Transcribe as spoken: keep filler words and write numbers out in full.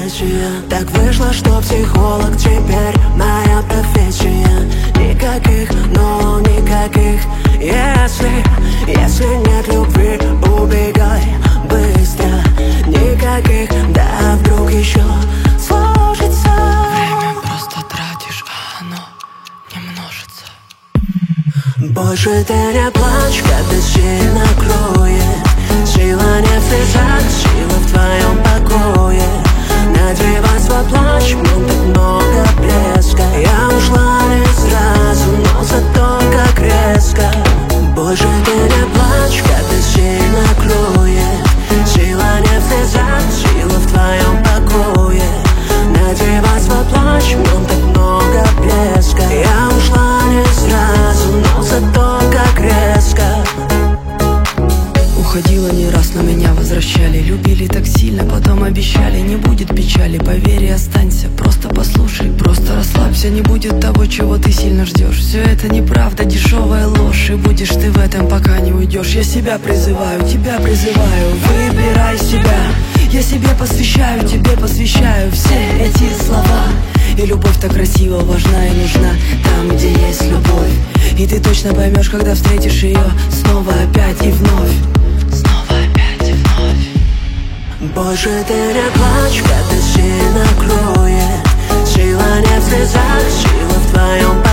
профессия. Так вышло, что психолог теперь моя профессия. Никаких, но никаких если, если нет любви, убегай быстро. Никаких, да вдруг еще сложится. Время просто тратишь, а оно не множится. Больше ты не плачь, когда сильно кроет. Сила не в слезах, сила в твоем покое. Надевай свой плащ, в нем так много блеска. Я ушла не сразу, но зато как резко. Больше ты не плачь, когда сильно кроет. Сила не в слезах, сила в твоем покое. Надевай свой плащ, в нем так много блеска. Я ушла не сразу, но зато как резко. Уходила не раз, но меня возвращали. Любили так сильно, потом обещали: не будет печали, поверь и останься. Просто послушай, просто расслабься. Не будет того, чего ты сильно ждешь. Все это неправда, дешевая ложь. И будешь ты в этом, пока не уйдешь. Я себя призываю, тебя призываю. Выбирай себя. Я себе посвящаю, тебе посвящаю все эти слова. И любовь так красиво, важна и нужна там, где есть любовь. И ты точно поймешь, когда встретишь ее снова, опять и вновь. Больше ты не плачь, когда сильно кроет. Сила не в слезах, сила в твоем